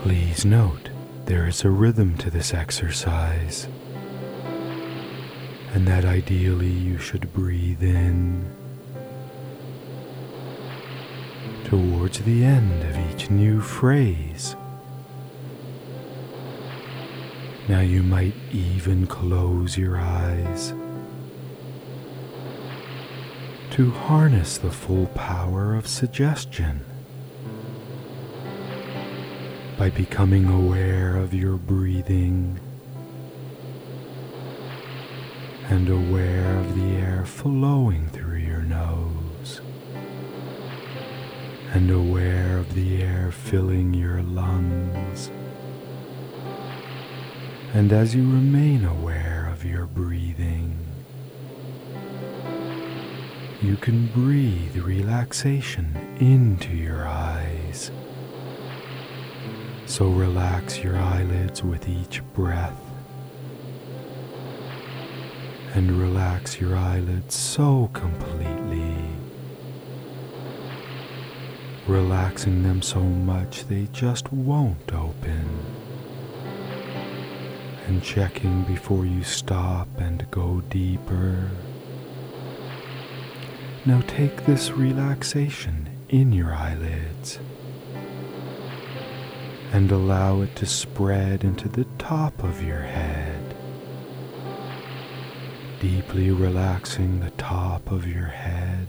Please note, there is a rhythm to this exercise, and that ideally you should breathe in towards the end of each new phrase. Now you might even close your eyes to harness the full power of suggestion by becoming aware of your breathing and aware of the air flowing through your nose and aware of the air filling your lungs. And as you remain aware of your breathing, you can breathe relaxation into your eyes. So relax your eyelids with each breath, and relax your eyelids so completely, relaxing them so much they just won't open, and checking before you stop and go deeper. Now take this relaxation in your eyelids and allow it to spread into the top of your head, deeply relaxing the top of your head.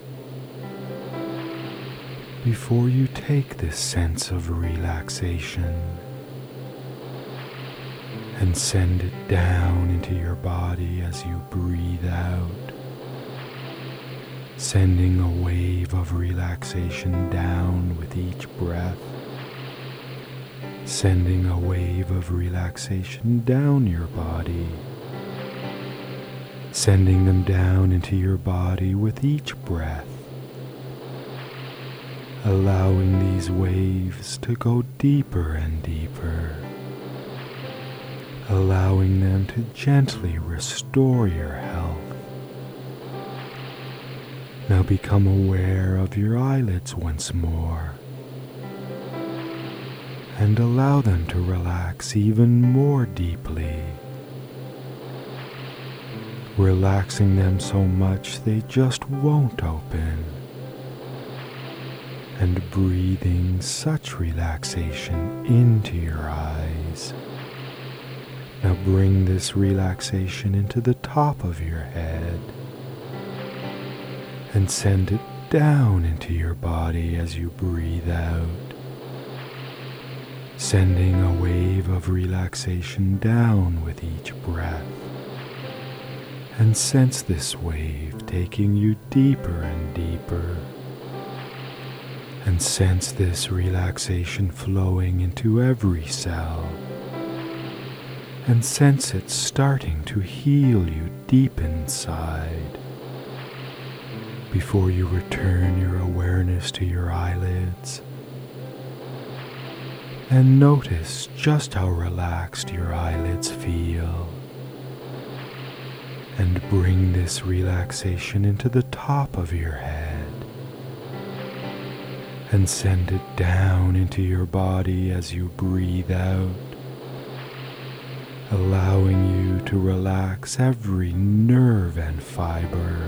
Before you take this sense of relaxation and send it down into your body as you breathe out, sending a wave of relaxation down with each breath, sending a wave of relaxation down your body, sending them down into your body with each breath, allowing these waves to go deeper and deeper, allowing them to gently restore your health. Now become aware of your eyelids once more, and allow them to relax even more deeply, relaxing them so much they just won't open, and breathing such relaxation into your eyes. Now bring this relaxation into the top of your head and send it down into your body as you breathe out, sending a wave of relaxation down with each breath. And sense this wave taking you deeper and deeper, and sense this relaxation flowing into every cell, and sense it starting to heal you deep inside. Before you return your awareness to your eyelids, and notice just how relaxed your eyelids feel, and bring this relaxation into the top of your head, and send it down into your body as you breathe out, allowing you to relax every nerve and fiber,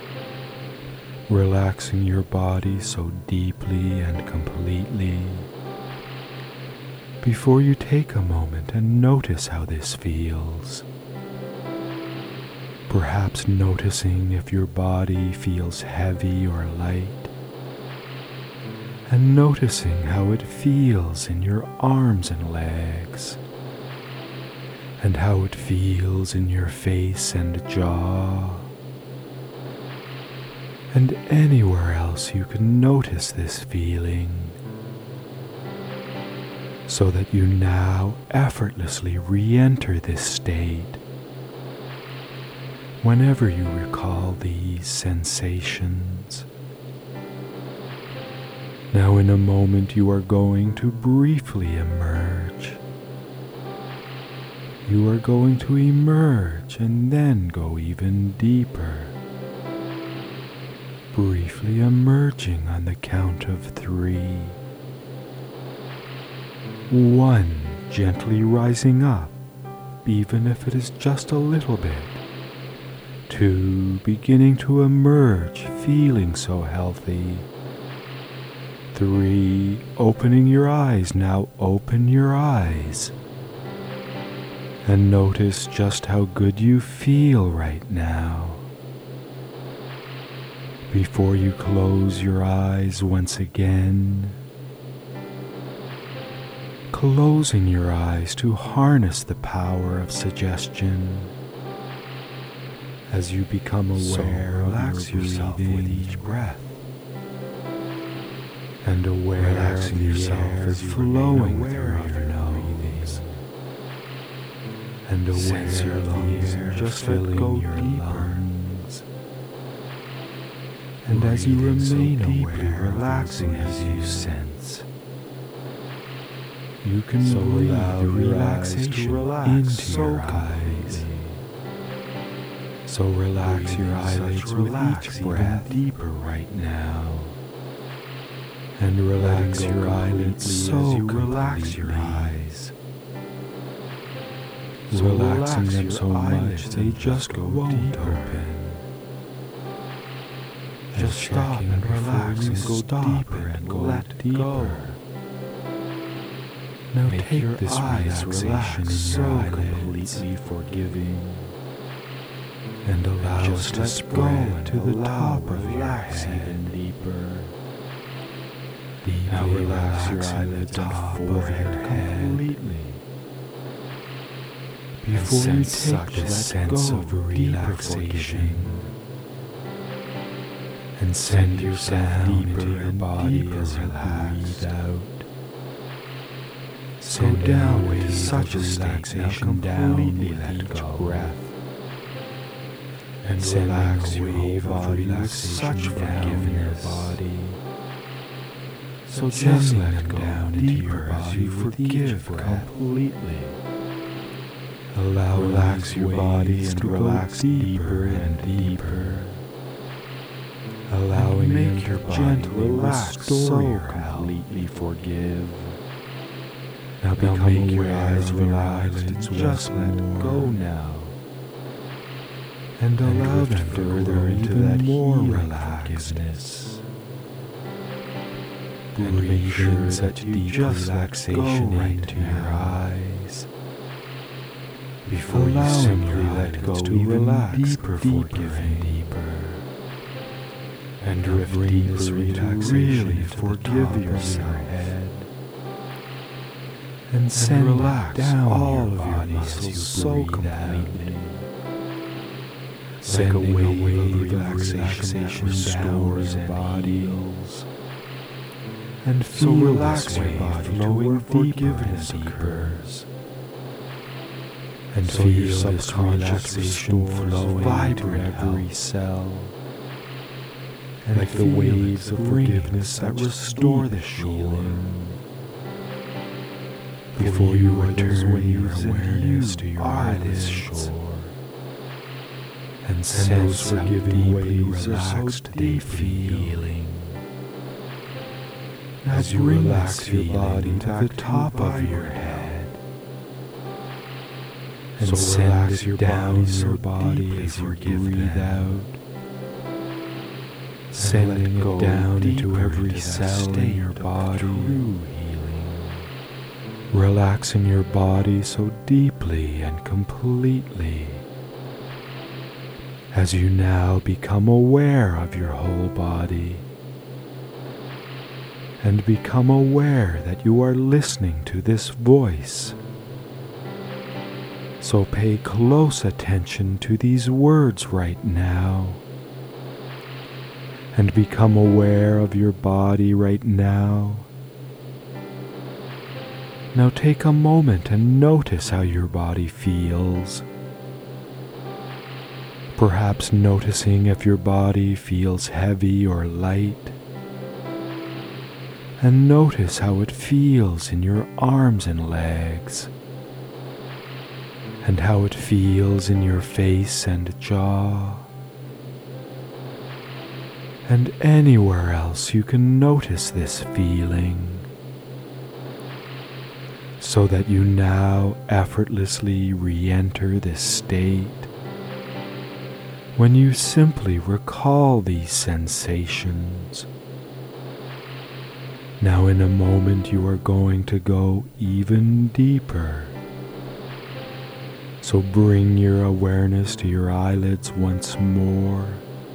relaxing your body so deeply and completely. Before you take a moment and notice how this feels, perhaps noticing if your body feels heavy or light, and noticing how it feels in your arms and legs, and how it feels in your face and jaw, and anywhere else you can notice this feeling, so that you now effortlessly re-enter this state whenever you recall these sensations. Now in a moment you are going to briefly emerge. You are going to emerge and then go even deeper, briefly emerging on the count of 3. 1, gently rising up, even if it is just a little bit. 2, beginning to emerge, feeling so healthy. 3, opening your eyes. Now open your eyes. And notice just how good you feel right now. Before you close your eyes once again, closing your eyes to harness the power of suggestion. As you become aware, relax yourself with each breath, and aware of yourself as flowing through your nose, and aware your lungs just filling your lungs. And as you remain aware, relaxing as you sense, you can allow the relaxation into your eyes. So relax your eyelids with each breath deeper right now. And relax your eyelids so you relax your eyes. Relaxing them so much they just won't open. Just stop and relax and go deeper and let deeper. Now take this relaxation in your eyelids, completely forgiving, and allow us to spread to the top of your head and deeper. Now relax your eyelids and forehead completely. Before you take this sense of relaxation, and send yourself deeper into your body as you breathe out. So down with such a relaxation down with each breath, and relax your whole body with such forgiveness. Body. So just let go down into your body as you forgive completely. Relax your body and relax deeper and deeper. Allowing make your body relax so completely forgive. Now become aware of your eyelids, just let go now. And allow them further into that more relaxedness. Breathe in such deep relaxation into your eyes. Before you simply let go to relax deeper, forgiving deeper. And drift deeper into really forgive yourself. And send relax down all of your muscles so completely. Send a wave of relaxation that restores your body. And feel so relax your body flowing forgiveness occurs. And so feel this relaxation flowing through every cell. And like the waves of forgiveness that restore the feeling. Before you return your awareness to your eyelids, and send those forgiving waves relaxed they feeling. As you relax your body to the top of your head, and send it down your body as you breathe out, sending it down into every cell in your body. Relaxing your body so deeply and completely, as you now become aware of your whole body, and become aware that you are listening to this voice. So pay close attention to these words right now, and become aware of your body right now. Now take a moment and notice how your body feels. Perhaps noticing if your body feels heavy or light. And notice how it feels in your arms and legs. And how it feels in your face and jaw. And anywhere else you can notice this feeling. so that you now effortlessly re-enter this state when you simply recall these sensations. Now in a moment you are going to go even deeper. So bring your awareness to your eyelids once more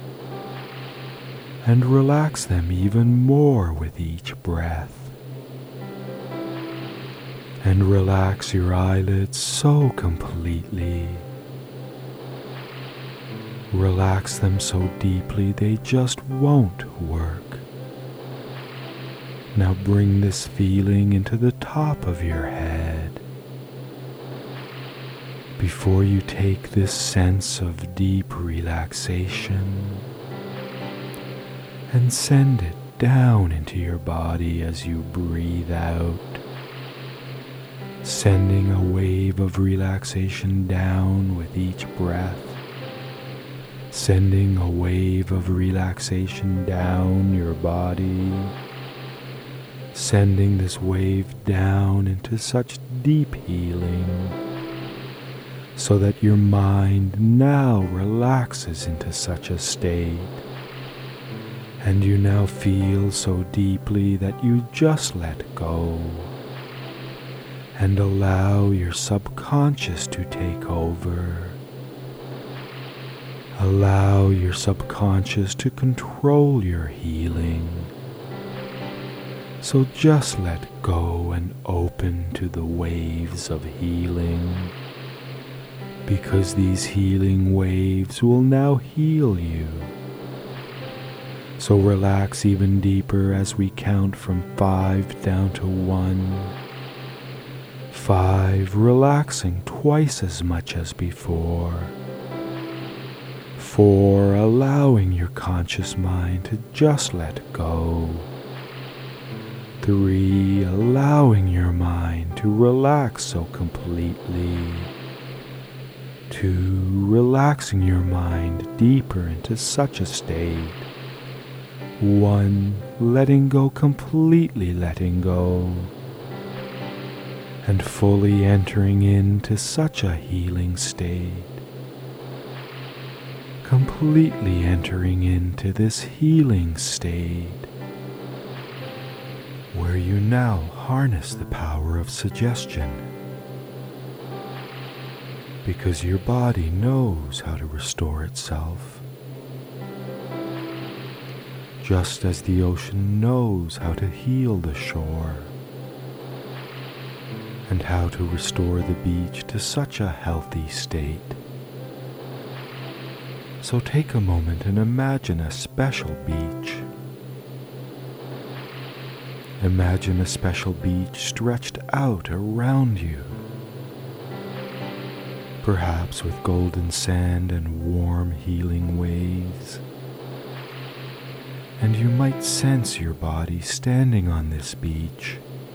and relax them even more with each breath. And relax your eyelids so completely. Relax them so deeply they just won't work. Now bring this feeling into the top of your head. Before you take this sense of deep relaxation and send it down into your body as you breathe out, sending a wave of relaxation down with each breath, sending a wave of relaxation down your body, sending this wave down into such deep healing so that your mind now relaxes into such a state, and you now feel so deeply that you just let go and allow your subconscious to take over. Allow your subconscious to control your healing. So just let go and open to the waves of healing, because these healing waves will now heal you. So relax even deeper as we count from 5 down to 1. 5, relaxing twice as much as before. 4, allowing your conscious mind to just let go. 3, allowing your mind to relax so completely. 2, relaxing your mind deeper into such a state. 1, letting go, completely letting go, and fully entering into such a healing state. Completely entering into this healing state where you now harness the power of suggestion, because your body knows how to restore itself, just as the ocean knows how to heal the shore and how to restore the beach to such a healthy state. So take a moment and imagine a special beach. Imagine a special beach stretched out around you, perhaps with golden sand and warm healing waves. And you might sense your body standing on this beach,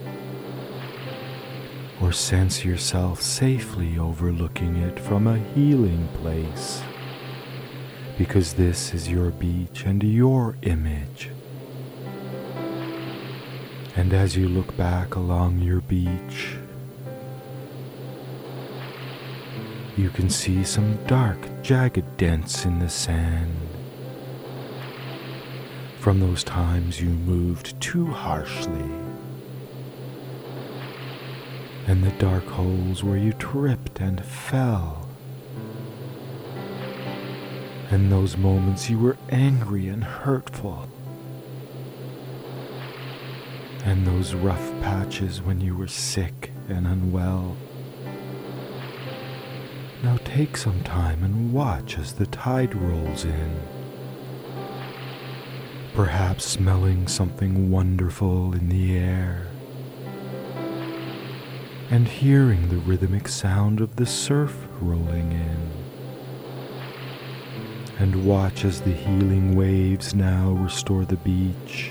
or sense yourself safely overlooking it from a healing place, because this is your beach and your image. And as you look back along your beach, you can see some dark, jagged dents in the sand from those times you moved too harshly, and the dark holes where you tripped and fell, and those moments you were angry and hurtful, and those rough patches when you were sick and unwell. Now take some time and watch as the tide rolls in, perhaps smelling something wonderful in the air, and hearing the rhythmic sound of the surf rolling in. And watch as the healing waves now restore the beach,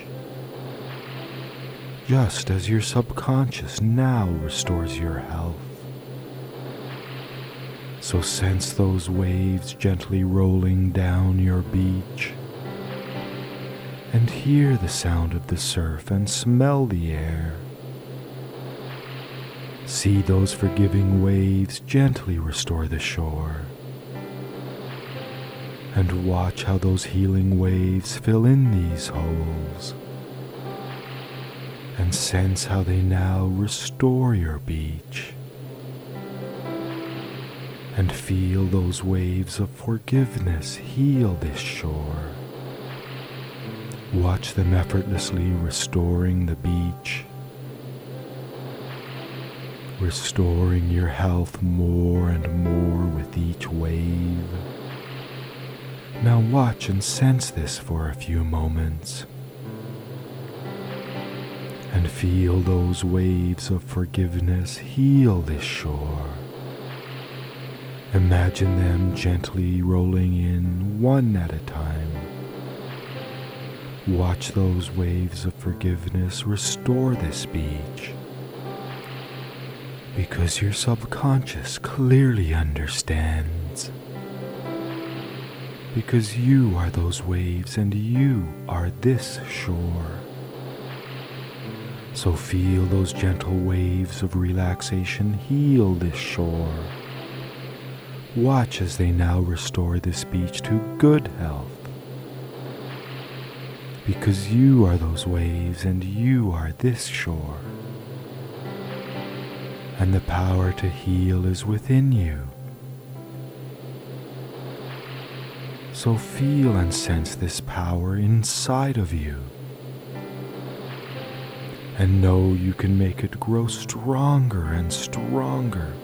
just as your subconscious now restores your health. So sense those waves gently rolling down your beach, and hear the sound of the surf and smell the air. See those forgiving waves gently restore the shore. And watch how those healing waves fill in these holes. And sense how they now restore your beach. And feel those waves of forgiveness heal this shore. Watch them effortlessly restoring the beach. Restoring your health more and more with each wave. Now watch and sense this for a few moments. And feel those waves of forgiveness heal this shore. Imagine them gently rolling in one at a time. Watch those waves of forgiveness restore this beach. Because your subconscious clearly understands. Because you are those waves and you are this shore. So feel those gentle waves of relaxation heal this shore. Watch as they now restore this beach to good health. Because you are those waves and you are this shore. And the power to heal is within you. So feel and sense this power inside of you. And know you can make it grow stronger and stronger.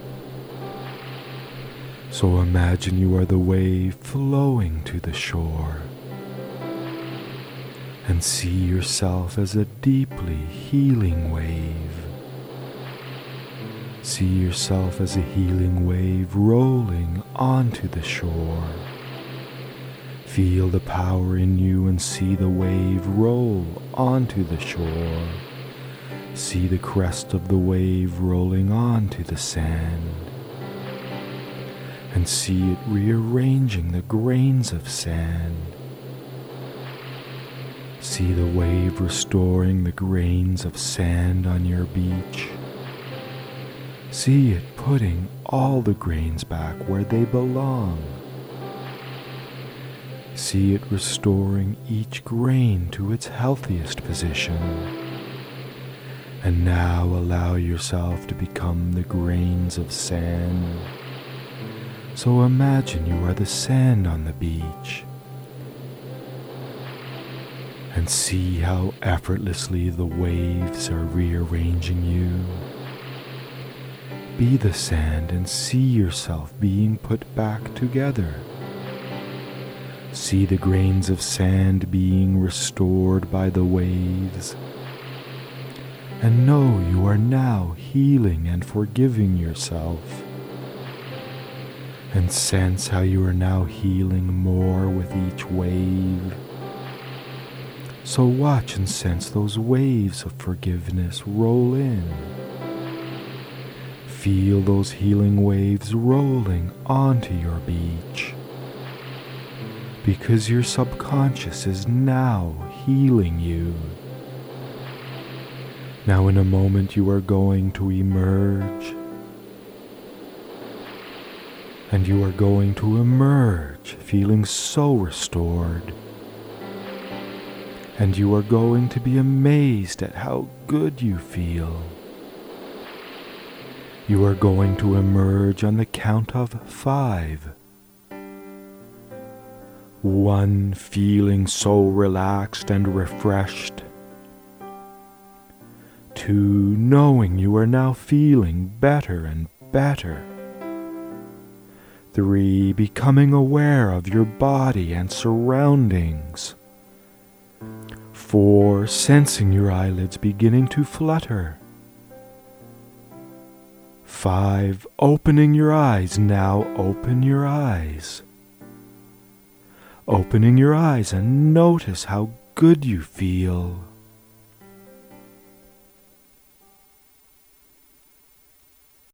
So imagine you are the wave flowing to the shore. And see yourself as a deeply healing wave. See yourself as a healing wave rolling onto the shore. Feel the power in you and see the wave roll onto the shore. See the crest of the wave rolling onto the sand. And see it rearranging the grains of sand. See the wave restoring the grains of sand on your beach. See it putting all the grains back where they belong. See it restoring each grain to its healthiest position. And now allow yourself to become the grains of sand. So imagine you are the sand on the beach. And see how effortlessly the waves are rearranging you. Be the sand and see yourself being put back together. See the grains of sand being restored by the waves. And know you are now healing and forgiving yourself. And sense how you are now healing more with each wave. So watch and sense those waves of forgiveness roll in. Feel those healing waves rolling onto your beach. Because your subconscious is now healing you. Now in a moment you are going to emerge. And you are going to emerge feeling so restored. And you are going to be amazed at how good you feel. You are going to emerge on the count of 5. 1, feeling so relaxed and refreshed. 2, knowing you are now feeling better and better. 3, becoming aware of your body and surroundings. 4, sensing your eyelids beginning to flutter. 5, opening your eyes. Now open your eyes. Opening your eyes and notice how good you feel.